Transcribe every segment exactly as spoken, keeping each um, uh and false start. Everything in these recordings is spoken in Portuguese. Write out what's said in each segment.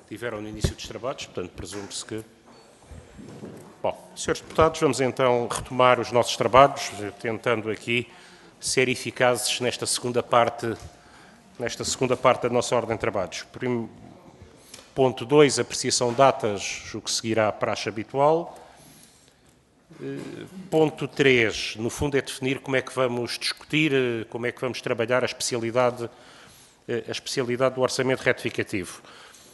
tiveram no início dos trabalhos, portanto, presume-se que... Bom, senhores deputados, vamos então retomar os nossos trabalhos, tentando aqui ser eficazes nesta segunda parte, nesta segunda parte da nossa ordem de trabalhos. Primo, ponto dois, apreciação de datas, o que seguirá a praxe habitual. Ponto três, no fundo, é definir como é que vamos discutir, como é que vamos trabalhar a especialidade, a especialidade do orçamento retificativo.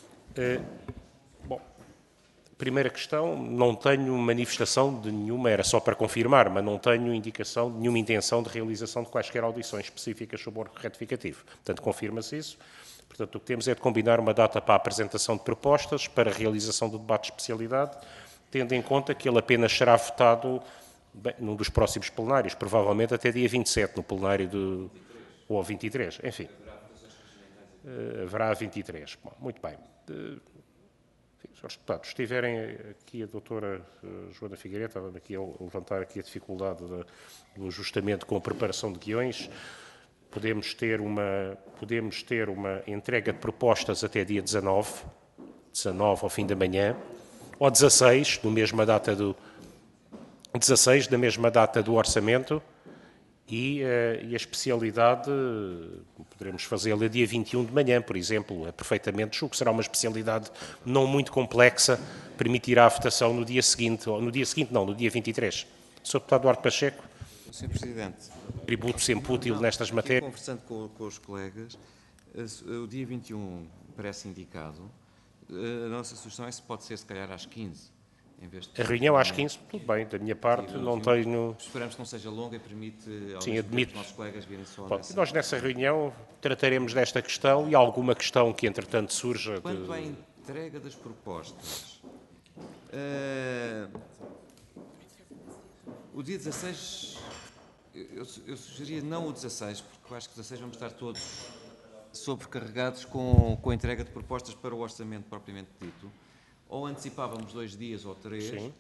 Bom, primeira questão, não tenho manifestação de nenhuma, era só para confirmar, mas não tenho indicação de nenhuma intenção de realização de quaisquer audições específicas sobre o retificativo. Portanto, confirma-se isso. Portanto, o que temos é de combinar uma data para a apresentação de propostas, para a realização do debate de especialidade, tendo em conta que ele apenas será votado bem, num dos próximos plenários, provavelmente até dia vinte e sete, no plenário de... ou vinte e três, enfim. Uh, haverá vinte e três. Bom, muito bem. Uh, enfim, senhores deputados, se tiverem aqui a doutora uh, Joana Figueiredo, estava aqui a levantar aqui a dificuldade de, do ajustamento com a preparação de guiões, podemos ter uma, podemos ter uma entrega de propostas até dia dezanove, dezanove ao fim da manhã, ou dezasseis, no mesma data do dezasseis, da mesma data do orçamento, e, uh, e a especialidade poderemos fazê-la dia vinte e um de manhã, por exemplo, é perfeitamente, julgo que será uma especialidade não muito complexa, permitirá a votação no dia seguinte, ou no dia seguinte não, no dia vinte e três. senhor Deputado Duarte Pacheco. senhor Presidente. Tributo sempre útil não, nestas matérias. Conversando com, com os colegas, o dia vinte e um parece indicado. A nossa sugestão é se pode ser, se calhar, às quinze. Em vez de... A reunião às quinze, tudo bem, da minha parte, Sim, não tenho... Esperamos que não seja longa e permite ao Sim, admito. os nossos colegas virem só Bom, nessa... Nós, nessa reunião, trataremos desta questão e alguma questão que, entretanto, surja... Quanto de... à entrega das propostas, uh, o dia dezasseis, eu, eu sugeria não o dezasseis, porque eu acho que o dezasseis vamos estar todos sobrecarregados com, com a entrega de propostas para o orçamento propriamente dito. Ou antecipávamos dois dias ou três, Sim.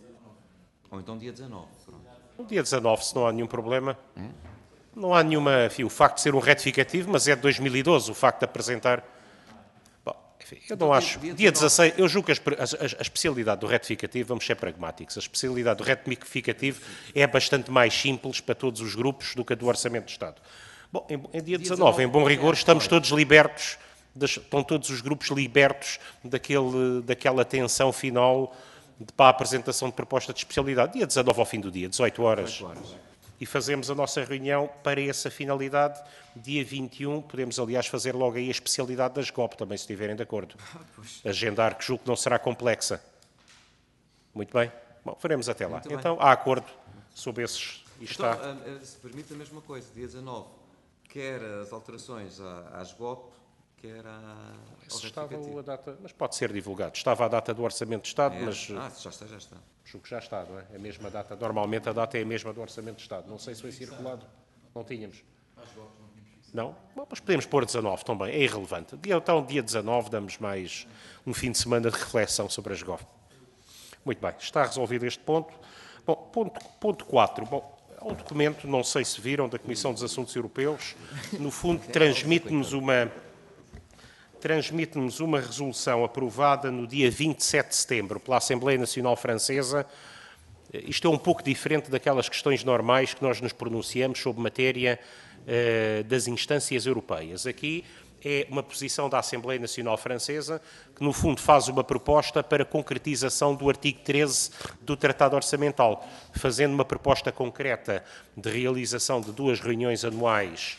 ou então dia dezanove. Pronto. No dia dezanove, se não há nenhum problema. Hum? Não há nenhuma... Enfim, o facto de ser um retificativo, mas é de dois mil e doze, o facto de apresentar... Bom, enfim, eu não então, acho... Dia, dia dezasseis, eu julgo que a, a, a especialidade do retificativo, vamos ser pragmáticos, a especialidade do retificativo é bastante mais simples para todos os grupos do que a do Orçamento de Estado. Bom, em, em dia dezanove, em bom rigor, estamos todos libertos... estão todos os grupos libertos daquele, daquela tensão final de, para a apresentação de proposta de especialidade. Dia dezanove ao fim do dia, dezoito horas. E fazemos a nossa reunião para essa finalidade. Dia vinte e um, podemos, aliás, fazer logo aí a especialidade das G O P, também, se estiverem de acordo. Agendar, que julgo que não será complexa. Muito bem. Bom, faremos até lá. Muito então, bem. há acordo sobre esses... E então, está... se permite a mesma coisa, dia dezanove, quer as alterações às G O P, que era estava a data, mas pode ser divulgado. Estava a data do Orçamento de Estado, é. mas... Ah, já está, já está. Julgo que já está, não é? A mesma data. Normalmente a data é a mesma do Orçamento de Estado. Não sei se foi circulado. Não tínhamos. Não? Bom, mas podemos pôr dezanove também. É irrelevante. Então, dia dezanove, damos mais um fim de semana de reflexão sobre as G O F. Muito bem. Está resolvido este ponto. Bom, ponto, ponto quatro. Bom, há um documento, não sei se viram, da Comissão dos Assuntos Europeus. No fundo, transmite-nos uma... transmite-nos uma resolução aprovada no dia vinte e sete de setembro pela Assembleia Nacional Francesa. Isto é um pouco diferente daquelas questões normais que nós nos pronunciamos sobre matéria uh, das instâncias europeias. Aqui é uma posição da Assembleia Nacional Francesa que, no fundo, faz uma proposta para concretização do artigo treze do Tratado Orçamental, fazendo uma proposta concreta de realização de duas reuniões anuais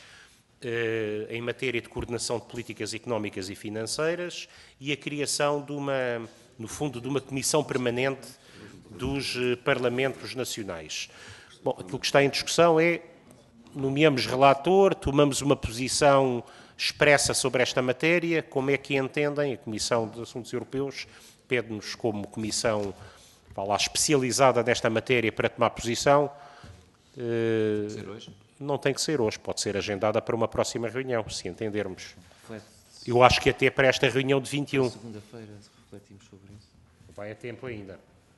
em matéria de coordenação de políticas económicas e financeiras e a criação de uma, no fundo, de uma comissão permanente dos parlamentos nacionais. Bom, aquilo que está em discussão é, nomeamos relator, tomamos uma posição expressa sobre esta matéria, como é que entendem, a Comissão de Assuntos Europeus pede-nos como comissão, vá lá, especializada nesta matéria para tomar posição. Tem que ser hoje? Não tem que ser hoje, pode ser agendada para uma próxima reunião, se entendermos. Eu acho que até para esta reunião de vinte e um. Segunda-feira refletimos sobre isso. Vai a tempo ainda.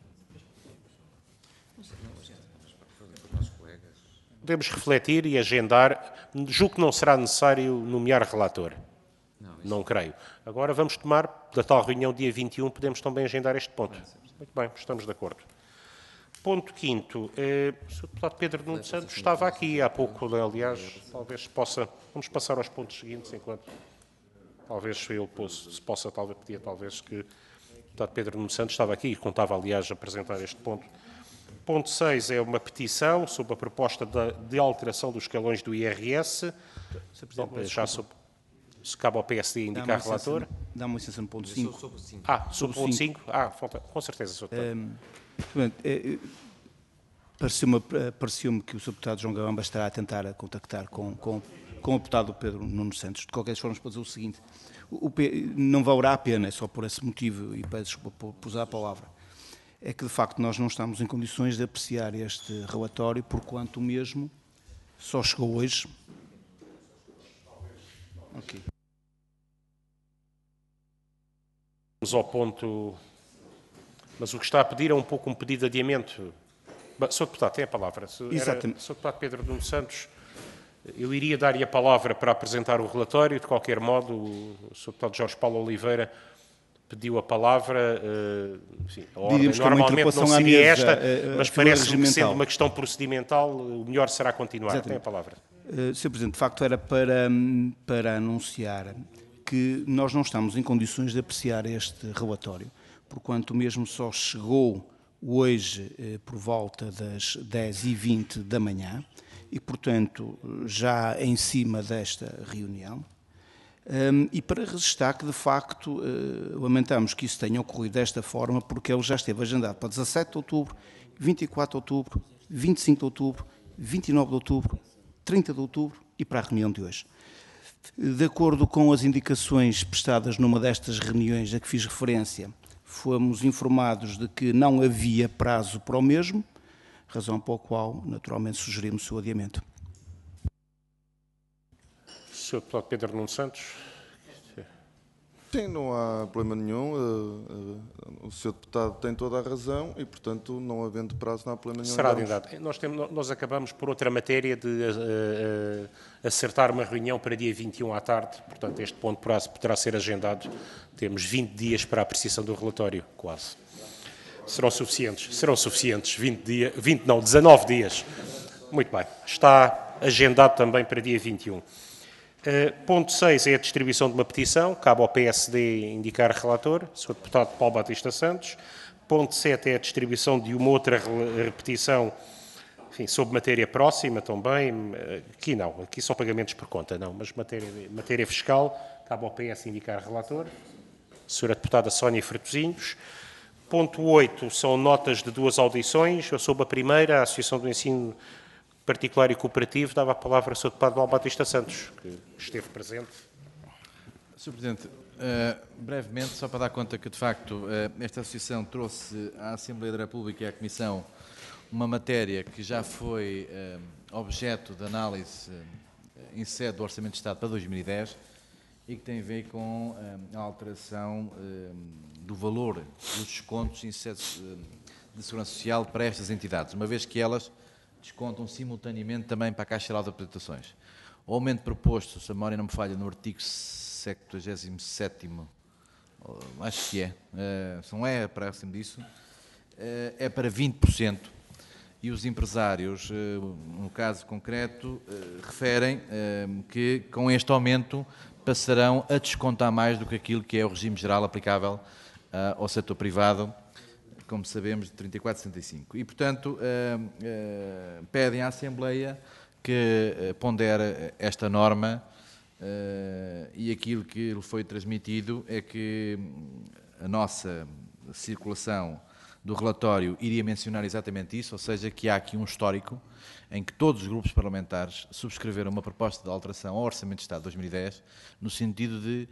Podemos refletir e agendar. Julgo que não será necessário nomear relator. Não, não creio. Agora vamos tomar, da tal reunião dia vinte e um, podemos também agendar este ponto. Muito bem, estamos de acordo. Ponto quinto, eh, o senhor Deputado Pedro Nuno Santos estava aqui há pouco, aliás, talvez possa, vamos passar aos pontos seguintes, enquanto talvez ele se possa, talvez pedir, talvez que o Deputado Pedro Nuno Santos estava aqui e contava, aliás, a apresentar este ponto. Ponto seis é uma petição sobre a proposta de, de alteração dos escalões do I R S. Bom, já sob, se cabe ao P S D indicar relator. Dá-me licença no ponto cinco. Ah, sobre o ponto cinco? Ah, com certeza, senhor Deputado. Um, é, Pareceu-me pareceu que o senhor Deputado João Gabamba estará a tentar a contactar com, com, com o Deputado Pedro Nuno Santos. De qualquer forma, para dizer o seguinte, o, o, não valerá a pena, é só por esse motivo, e peço desculpa por, por usar a palavra, é que de facto nós não estamos em condições de apreciar este relatório, porquanto o mesmo só chegou hoje. Ok. Vamos ao ponto, mas o que está a pedir é um pouco um pedido de adiamento. senhor Deputado, tem a palavra. Exatamente. senhor Deputado Pedro Nuno Santos, eu iria dar-lhe a palavra para apresentar o relatório. De qualquer modo, o senhor Deputado Jorge Paulo Oliveira pediu a palavra. Enfim, a ordem normalmente não seria esta, mas parece-me que, sendo uma questão procedimental, o melhor será continuar. Exatamente. Tem a palavra. Uh, senhor Presidente, de facto era para, para anunciar que nós não estamos em condições de apreciar este relatório, porquanto mesmo só chegou hoje eh, por volta das dez e vinte da manhã e, portanto, já em cima desta reunião. Um, e para registrar que, de facto, uh, lamentamos que isso tenha ocorrido desta forma, porque ele já esteve agendado para dezassete de outubro, vinte e quatro de outubro, vinte e cinco de outubro, vinte e nove de outubro, trinta de outubro e para a reunião de hoje. De acordo com as indicações prestadas numa destas reuniões a que fiz referência, fomos informados de que não havia prazo para o mesmo, razão pela qual, naturalmente, sugerimos o seu adiamento. senhor Deputado Pedro Nuno Santos. Sim, não há problema nenhum. O senhor Deputado tem toda a razão e, portanto, não havendo prazo, não há problema nenhum. Será adiantado. Nós, temos, nós acabamos por outra matéria de uh, uh, acertar uma reunião para dia vinte e um à tarde. Portanto, este ponto poderá ser agendado. Temos vinte dias para a apreciação do relatório, quase. Serão suficientes? Serão suficientes. vinte dias, vinte não, dezanove dias. Muito bem. Está agendado também para dia vinte e um. Uh, ponto seis é a distribuição de uma petição. Cabe ao P S D indicar relator, senhor Deputado Paulo Batista Santos. Ponto sete é a distribuição de uma outra repetição, enfim, sobre matéria próxima também. Aqui não, aqui são pagamentos por conta, não, mas matéria, matéria fiscal. Cabe ao P S indicar relator, senhora Deputada Sónia Fratosinhos. Ponto oito são notas de duas audições. Eu soube a primeira, a Associação do Ensino Particular e Cooperativo. Dava a palavra ao senhor Deputado Paulo Batista Santos, que esteve presente. senhor Presidente, uh, brevemente, só para dar conta que, de facto, uh, esta Associação trouxe à Assembleia da República e à Comissão uma matéria que já foi uh, objeto de análise uh, em sede do Orçamento de Estado para dois mil e dez e que tem a ver com uh, a alteração uh, do valor dos descontos em sede uh, de segurança social para estas entidades, uma vez que elas descontam simultaneamente também para a Caixa Geral de Apresentações. O aumento proposto, se a memória não me falha, no artigo setenta e sete, acho que é, se não é, parece-me disso, é para vinte por cento. E os empresários, no caso concreto, referem que com este aumento passarão a descontar mais do que aquilo que é o regime geral aplicável ao setor privado, como sabemos, de trinta e quatro vírgula setenta e cinco. E, portanto, uh, uh, pedem à Assembleia que uh, pondere esta norma uh, e aquilo que lhe foi transmitido é que a nossa circulação do relatório iria mencionar exatamente isso, ou seja, que há aqui um histórico em que todos os grupos parlamentares subscreveram uma proposta de alteração ao Orçamento de Estado de dois mil e dez no sentido de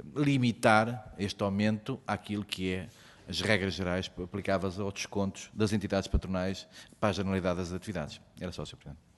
limitar este aumento àquilo que é as regras gerais aplicáveis aos descontos das entidades patronais para a generalidade das atividades. Era só, senhor Presidente.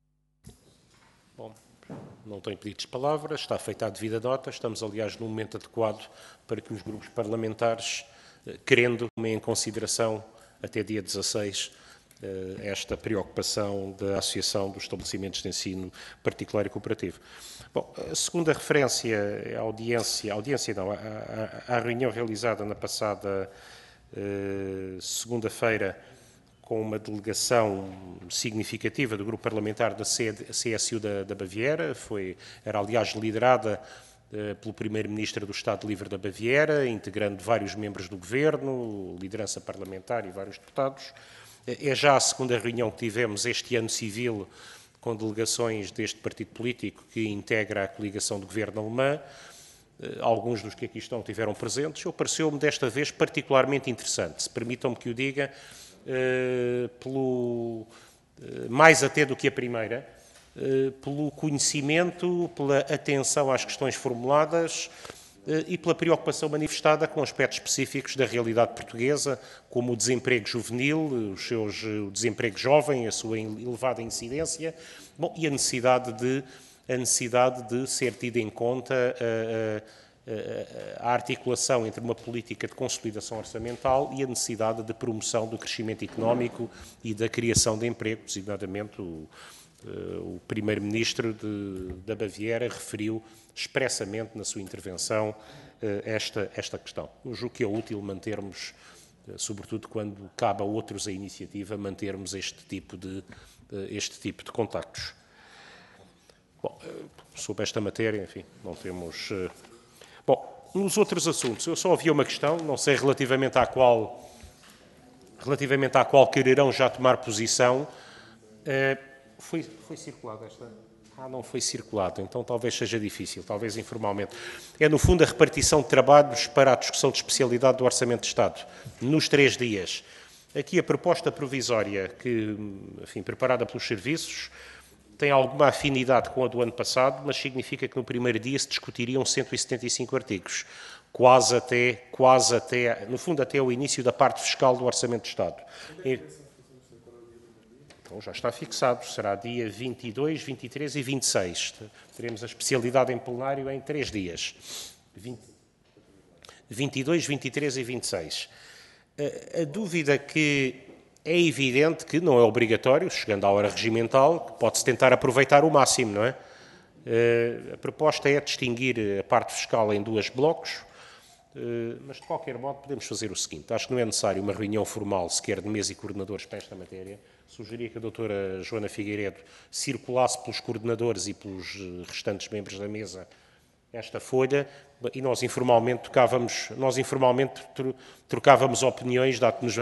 Bom, não tem pedidos de palavra, está feita a devida nota. Estamos, aliás, num momento adequado para que os grupos parlamentares, querendo, tomem em consideração até dia dezasseis esta preocupação da Associação dos Estabelecimentos de Ensino Particular e Cooperativo. Bom, a segunda referência é a audiência, a audiência não, a, a, a reunião realizada na passada uh, segunda-feira com uma delegação significativa do grupo parlamentar da C S U da, da Baviera, foi, era aliás liderada uh, pelo primeiro-ministro do Estado Livre da Baviera, integrando vários membros do governo, liderança parlamentar e vários deputados. É já a segunda reunião que tivemos este ano civil com delegações deste partido político que integra a coligação do governo alemã. Alguns dos que aqui estão tiveram presentes. Eu pareceu-me desta vez particularmente interessante, se permitam-me que o diga, pelo, mais até do que a primeira, pelo conhecimento, pela atenção às questões formuladas e pela preocupação manifestada com aspectos específicos da realidade portuguesa, como o desemprego juvenil, os seus, o desemprego jovem, a sua elevada incidência, bom, e a necessidade de, a necessidade de ser tida em conta a, a, a articulação entre uma política de consolidação orçamental e a necessidade de promoção do crescimento económico e da criação de emprego, designadamente o, o primeiro-ministro da Baviera referiu expressamente na sua intervenção esta, esta questão. Eu julgo que é útil mantermos, sobretudo quando cabe a outros a iniciativa, mantermos este tipo de, este tipo de contactos. Bom, sobre esta matéria, enfim, não temos... Bom, nos outros assuntos, eu só havia uma questão, não sei relativamente à qual, relativamente à qual quererão já tomar posição. Foi, foi circulado esta... Ah, não foi circulado, então talvez seja difícil, talvez informalmente. É, no fundo, a repartição de trabalhos para a discussão de especialidade do Orçamento de Estado, nos três dias. Aqui a proposta provisória, que, enfim, preparada pelos serviços, tem alguma afinidade com a do ano passado, mas significa que no primeiro dia se discutiriam cento e setenta e cinco artigos, quase até, quase até, no fundo, até o início da parte fiscal do Orçamento de Estado. E, Então, já está fixado, será dia vinte e dois, vinte e três e vinte e seis. Teremos a especialidade em plenário em três dias. vinte e dois, vinte e três e vinte e seis. A, a dúvida que é evidente que não é obrigatório, chegando à hora regimental, que pode-se tentar aproveitar o máximo, não é? A proposta é distinguir a parte fiscal em dois blocos, mas de qualquer modo podemos fazer o seguinte. Acho que não é necessário uma reunião formal sequer de mesa e coordenadores para esta matéria. Sugeria que a doutora Joana Figueiredo circulasse pelos coordenadores e pelos restantes membros da mesa esta folha e nós informalmente trocávamos, nós informalmente trocávamos opiniões, dado-nos...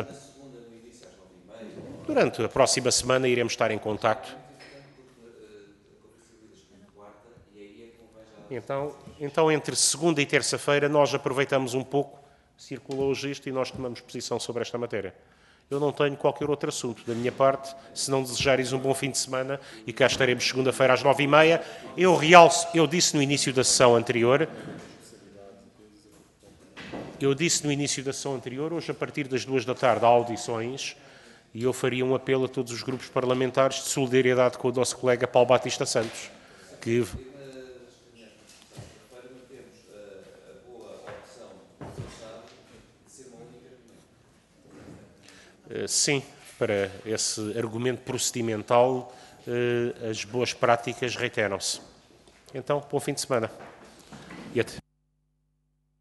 Durante a próxima semana iremos estar em contacto. Então, então entre segunda e terça-feira, nós aproveitamos um pouco, circula hoje isto e nós tomamos posição sobre esta matéria. Eu não tenho qualquer outro assunto. Da minha parte, se não desejares um bom fim de semana, e cá estaremos segunda-feira às nove e meia, eu realço, eu disse no início da sessão anterior, eu disse no início da sessão anterior, hoje a partir das duas da tarde há audições, e eu faria um apelo a todos os grupos parlamentares de solidariedade com o nosso colega Paulo Batista Santos, que... Sim, para esse argumento procedimental, as boas práticas reiteram-se. Então, bom fim de semana. E até.